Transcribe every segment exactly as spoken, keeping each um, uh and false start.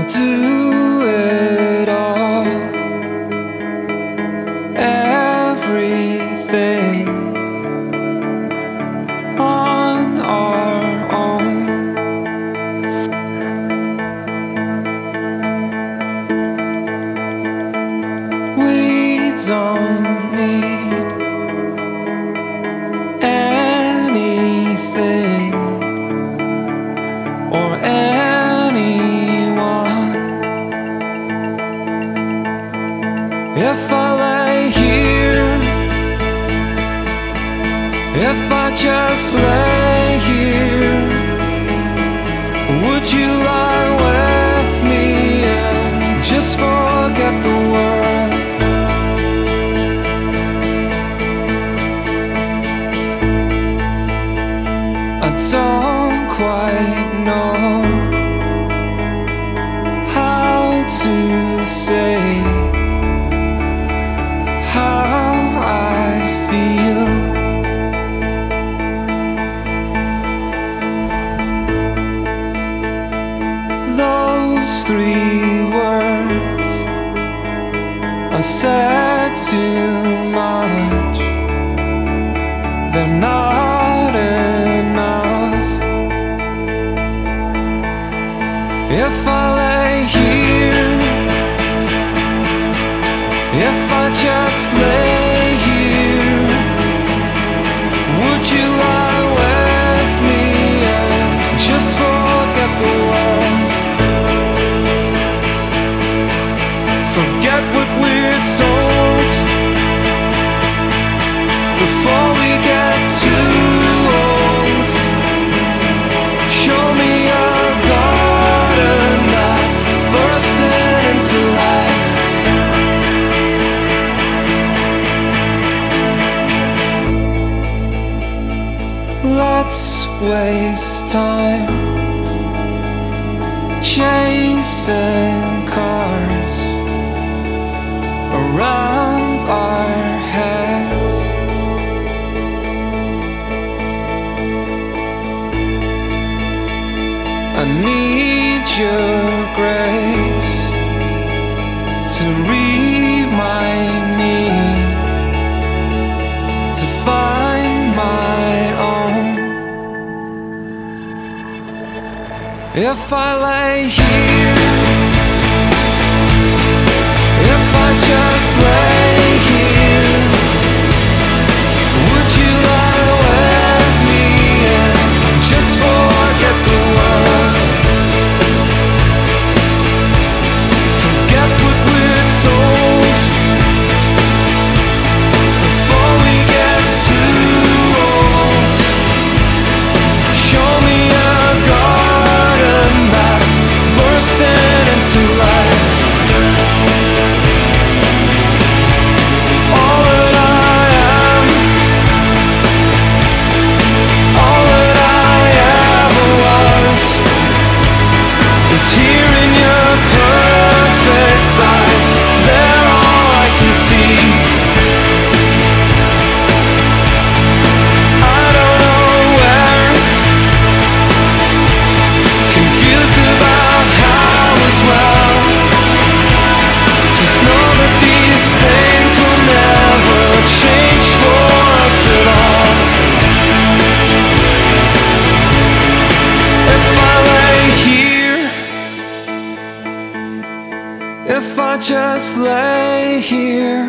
do it all, everything on our own. We don't need anything or anyone. If I lay here, if I just lay here, would you lie with me and just forget the world? I don't quite know how to say how I feel. Those three words I said too much. They're not enough. If I lay here, if I just lay here, would you lie with me and just forget the world? Forget what we're told before we get too old. Show me a garden that's bursting into life. Let's waste time chasing cars around our heads. I need your grace to remind me to find my own. If I lay here, if I just lay here, would you lie with me and just forget the world? Forget what we're told before we get too old. Show me a garden that's bursting into life. All that I am, all that I ever was, is here in your perfect eyes. They're all I can see. I don't know where, confused about how as well. Just know that these things will never change for us at all. If I lay here, if I just lay here,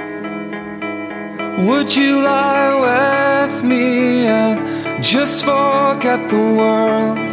would you lie with me and just forget the world?